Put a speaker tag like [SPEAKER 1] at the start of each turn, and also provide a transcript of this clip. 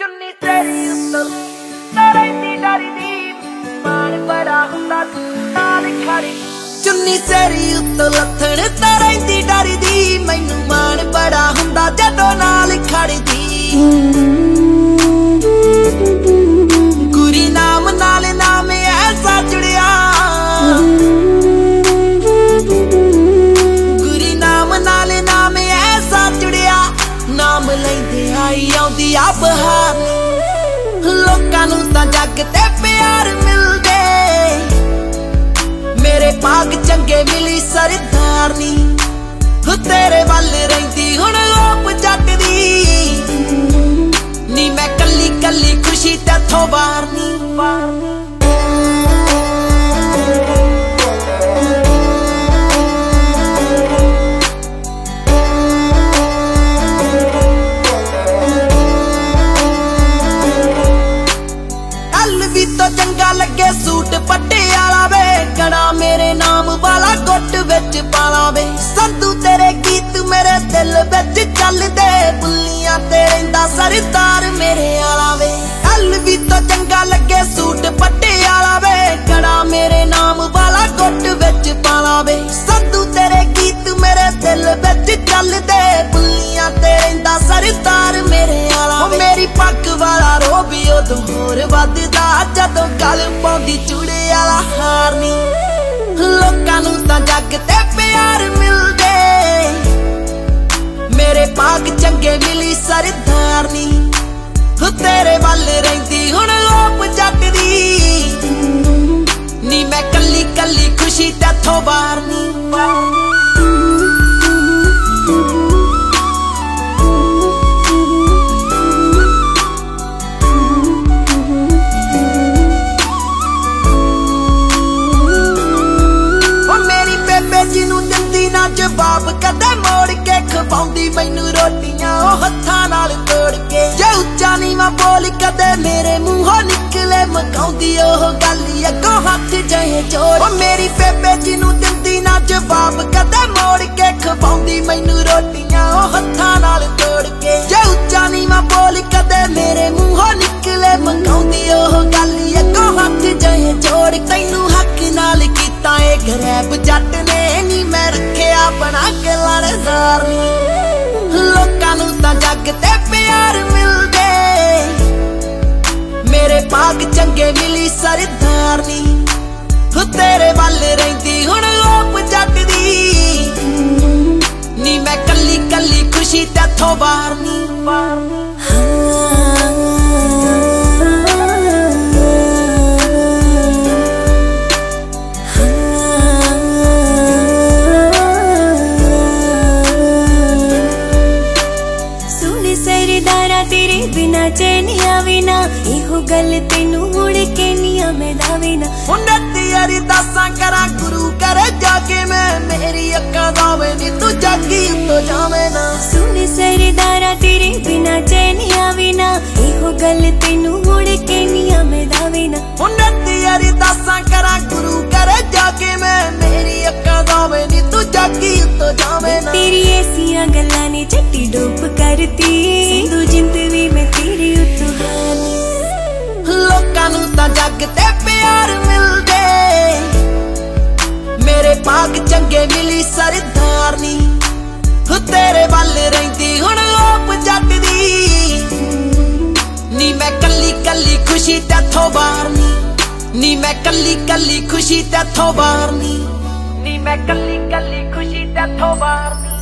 [SPEAKER 1] ਚੁੰਨੀ ਤੇਰੀ ਉੱਤੋਂ ਤਰੈਂਦੀ ਡਰਦੀ ਮਾਣ ਬੜਾ ਹੁੰਦਾ ਨਾਲ ਖੜੀ ਚੁੰਨੀ ਤੇਰੀ ਉੱਤੋਂ ਲੱਥਣ ਤਰੈਂਦੀ ਡਰਦੀ ਮੈਨੂੰ ਮਾਣ ਬੜਾ ਹੁੰਦਾ ਜਦੋਂ ਨਾਲ ਖੜਦੀ ਗੁਰੀ ਨਾਮ ਨਾਲ ਨਾਮ ਐਸਾ ਜੁੜਿਆ ਗੁਰੀ ਨਾਮ ਨਾਲ ਨਾਮ ਐਸਾ ਜੁੜਿਆ ਨਾਮ ਲੈਂਦੇ ਆਈ ਆਉਂਦੀ ਆ ਬਹਾਰ ਲੋਕਾਂ ਨੂੰ ਤਾਂ ਜੱਗ ਤੇ ਪਿਆਰ ਮਿਲਦੇ ਮੇਰੇ ਭਾਗ ਚੰਗੇ ਮਿਲੀ ਸਰਦਾਰਨੀ ਤੇਰੇ ਵੱਲ ਰਹਿੰਦੀ ਹੁਣ ਲੋਪ ਜੱਟ ਦੀ ਨੀ ਮੈਂ ਕੱਲੀ ਕੱਲੀ ਖੁਸ਼ੀ ਤੇਥੋਂ ਵਾਰਨੀ ਚੰਗਾ ਲੱਗੇ ਸੂਟ ਪੱਟੇ ਵਾਲਾ ਵੇ ਕੜਾ ਮੇਰੇ ਨਾਮ ਵਾਲਾ ਗੁੱਟ ਵਿੱਚ ਪਾਲਾ ਵੇ ਸੰਧੂ ਤੇਰੇ ਗੀਤ ਮੇਰੇ ਦਿਲ ਵਿੱਚ ਚੱਲਦੇ ਬੁੱਲੀਆਂ ਤੇ ਰਹਿੰਦਾ ਸਰਦਾਰ ਮੇਰੇ ਵਾਲਾ ਵੇ ਹਲ ਵੀ ਤਾਂ ਚੰਗਾ ਲੱਗੇ ਸੂਟ ਪੱਟੇ ਵਾਲਾ ਵੇ ਕੜਾ ਮੇਰੇ ਨਾਮ ਵਾਲਾ ਗੁੱਟ ਵਿੱਚ ਪਾਲਾ ਵੇ ਸੰਧੂ ਤੇਰੇ ਗੀਤ ਮੇਰੇ ਦਿਲ ਵਿੱਚ ਚੱਲਦੇ ਬੁੱਲੀਆਂ ਤੇ ਰਹਿੰਦਾ ਸਰਦਾਰ ਮੇਰੇ ਵਾਲਾ ਵੇ ਮੇਰੀ ਪੱਗ ਵਾਲਾ ਰੋਬ ਉਦੋਂ ਹੋਰ ਵੱਧਦਾ ਜਦੋਂ ਗਲ ਪਾਉਂਦੀ ਚੂੜੇ ਵਾਲਾ ਹਾਰ ਨੀ ਲੋਕਾਂ ਨੂੰ ਤਾਂ ਜੱਗ ਤੇ ਪਿਆਰ ਮਿਲਦੇ ਮੇਰੇ ਭਾਗ ਚੰਗੇ ਮਿਲੀ ਸਰਦਾਰਨੀ ਤੇਰੇ ਵੱਲ ਰਹਿੰਦੀ ਹੁਣ ਲੋਪ ਜੱਟ ਦੀ ਨੀ ਮੈਂ ਕੱਲੀ ਕੱਲੀ ਖੁਸ਼ੀ ਤੇਥੋਂ ਵਾਰਨੀ ਜਵਾਬ ਕਦੇ ਮੋੜ ਕੇ ਖਵਾਉਂਦੀ ਮੈਨੂੰ ਰੋਟੀਆਂ ਉਹ ਹੱਥਾਂ ਨਾਲ ਤੋੜ ਕੇ ਜੇ ਉੱਚਾ ਨੀਵਾਂ ਬੋਲ ਕਦੇ ਮੇਰੇ ਮੂੰਹੋਂ ਨਿਕਲੇ ਮਕਾਉਂਦੀ ਉਹ ਗੱਲ ਅੱਗੋਂ ਹੱਥ ਜਿਹੇ ਜੋੜ ਉਹ ਮੇਰੀ ਬੇਬੇ ਜੀ ਨੂੰ ਦਿੰਦੀ ਨਾ ਜਵਾਬ ਕਦੇ ਮੋੜ ਕੇ ਖਵਾਉਂਦੀ ਮੈਨੂੰ ਰੋਟੀਆਂ ਉਹ ਹੱਥਾਂ ਨਾਲ ਤੋੜ ਕੇ ਜੇ ਉੱਚਾ ਨੀਵਾਂ ਬੋਲ ਕਦੇ ਮੇਰੇ ਮੂੰਹੋਂ ਨਿਕਲੇ ਮਕਾਉਂਦੀ ਉਹ ਗੱਲ ਅੱਗੋਂ ਹੱਥ ਜਿਹੇ ਜੋੜ ਤੈਨੂੰ ਹੱਕ ਨਾਲ ਕੀਤਾ ਏ ਗਰੈਬ ਜੱਟ ਨੇ ਨੀ ਮੈਂ ਰੱਖਿਆ ਬਣਾ ਕੇ ਲੜਦਾਰਨੀ ਲੋਕਾਂ ਨੂੰ ਤਾਂ ਜੱਗ ਤੇ ਪਿਆਰ ਮਿਲਦੇ ਮੇਰੇ ਭਾਗ ਚੰਗੇ ਮਿਲੀ ਸਰਦਾਰਨੀ ਤੇਰੇ ਵੱਲ ਰਹਿੰਦੀ ਹੁਣ ਲੋਪ ਜੱਟ ਦੀ ਨੀ ਮੈਂ ਕੱਲੀ ਕੱਲੀ ਖੁਸ਼ੀ ਤੇਥੋਂ ਵਾਰਨੀ बिना चैनिया बिना इहो गल तेनू मुड़ के निया मैं दावेना उन्नत यारी दासा करा गुरु करे जाके मैं मेरी अक्का दावे नी तू जागी तो जावे ना सुन सरदारा तेरे बिना चैनिया बिना इहो गल तेनू मुड़ के निया मैं दावेना उन्नत यारी दासा करा गुरु करे जाके मैं मेरी अक्का दावे नी तू जागी तो जावे ना तेरी ऐसियां गल्लां ने चट्टी डोप करती सिंधु जिंद भी मैं तेरी उतहानी लोकां नूं तां जग ते प्यार मिलदे मेरे भाग चंगे मिली सरदारनी तेरे वल रहिंदी हुण लोप जट दी नी मैं कल्ली कल्ली खुशी तैथों वारनी नी मैं कल्ली कल्ली खुशी तैथों वारनी नी मैं कल्ली कल्ली खुशी तैथों वारनी